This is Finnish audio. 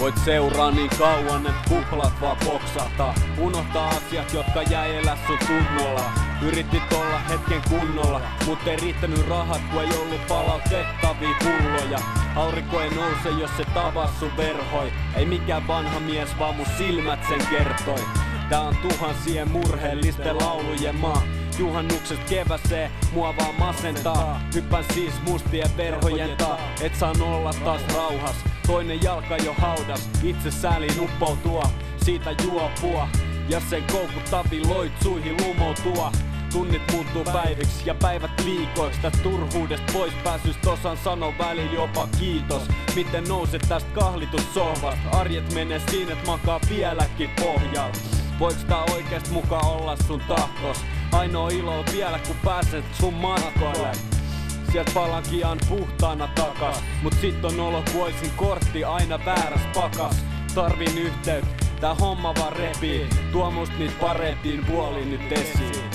Voit seuraa niin kauan, et kuplat vaan poksahtaa. Unohtaa asiat, jotka jäi elää sun tunnolla. Yritit olla hetken kunnolla, mut ei riittänyt rahat, kun ei ollut palautettavia pulloja. Aurinko ei nouse, jos se tavas sun verhoi. Ei mikään vanha mies, vaan mun silmät sen kertoi. Tää on tuhansien murheellisten laulujen maa. Juhannuksesta keväseen mua vaan masentaa. Hyppän siis mustien verhojen taa, et saan olla taas rauhas. Toinen jalka jo haudas, itse sääliin uppoutua. Siitä juopua ja sen koukuttaviin loitsuihin lumoutua. Tunnit muuttuu päiviksi ja päivät viikoiksi. Tästä turhuudesta pois pääsystä osan sano välillä jopa kiitos. Miten nouset tästä kahlitussohvasta? Arjet menee siinä, et makaa vieläkin pohjalla. Voiks tää oikeest muka olla sun tahtos? Ainoa ilo on vielä kun pääset sun matkoille. Sielt palankian puhtaana takas. Mut sit on olo ku oisin kortti aina vääräs pakas. Tarvin yhteyttä, tää homma vaan repii. Tuo must niit parempiin puoliin nyt esiin.